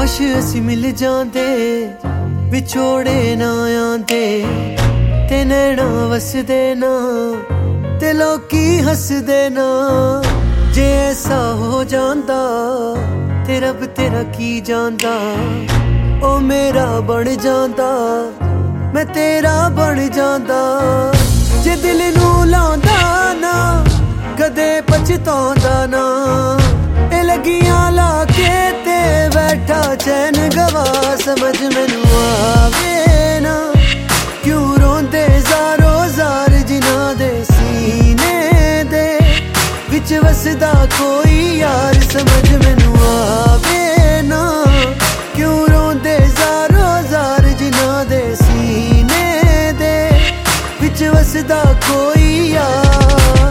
काश असी मिल जांदे विछोड़े ना आंदे ते नैना वसदे ना ते लोकी हसदे ना जे ऐसा हो जांदा ते रब तेरा की जांदा ओ मेरा बन जांदा मैं तेरा बन जांदा जे दिल नू लांदा ना कदे पछतांदा ना ए लगियां ला के ते बैठा चैन गवा समझ मैनू आवे ना क्यों रोंदे ज़ारो ज़ार जिन्हां दे सीने दे विच वसदा कोई यार समझ मैनू आवे ना क्यों रोंदे ज़ारो ज़ार जिन्हां दे सीने दे विच वसदा कोई यार।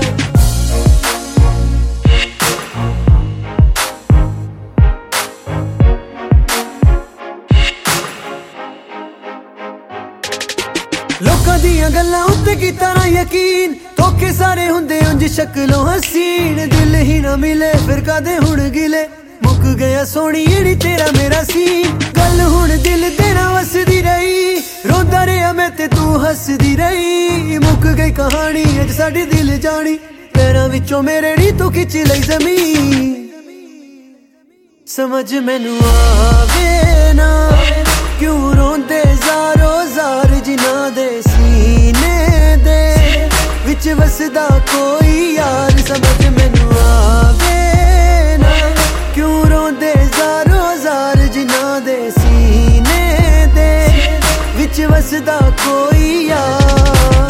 लोकां दियां गल्लां उत्ते कीता ना यकीन धोखे सारे हुंदे उंज शक्लों हसीन दिल ही ना मिले फिर कादे हुण गिले मुक गया सोहणी जेहड़ी तेरा मेरा सीन गल हुण दिल तेरा वसदी रही रोंदा रहा मैं ते तू हसदी रही मुक गई कहानी अज साडी दिल जानी पैरां विचों मेरे नी तू खिच लई ज़मीन समझ मैनू आवे ना क्यों रोंदे ज़ारो ज़ार जिन्हां दे सीने दे विच वसदा कोई यार समझ मैनू आवे ना क्यों रोंदे ज़ारो ज़ार जिन्हां दे सीने दे विच वसदा कोई यार।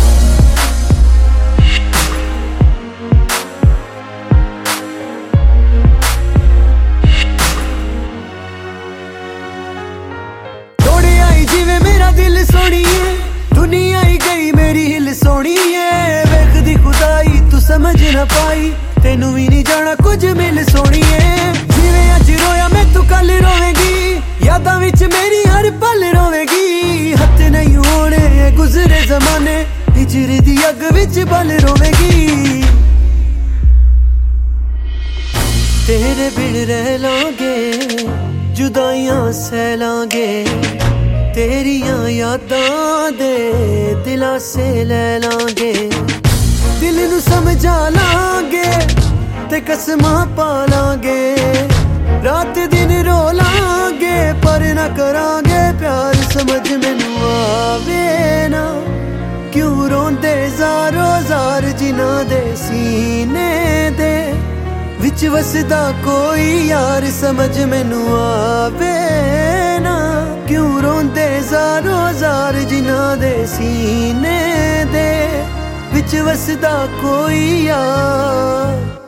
जिवे मेरा दिल सोहणीए दुनिया ही गई मेरी हिल सोहणीए वेखदी खुदाई तू समझ ना पाई तेनू भी नहीं जाना कुछ मिल सोहणीए जिवे अज रोया मैं तू कल रोवेगी यादां विच मेरी हर पल रोवेगी हथ नहीं होने गुजरे जमाने हिजर दी अग विच बल रोवेगी तेरे बिन रह लांगे जुदाइयां सह लांगे तेरियां यादां दे दिलासे ले लांगे दिल नू समझा लांगे ते कसमां पा लांगे रात दिन रो लांगे पर ना करांगे प्यार समझ मैनू आवे ना क्यों रोंदे ज़ारो ज़ार जिन्हां दे सीने दे विच वसदा कोई यार समझ मैनू आवे ना क्यों रोंदे ज़ारो ज़ार जिन्हां दे सीने दे विच वसदा कोई यार।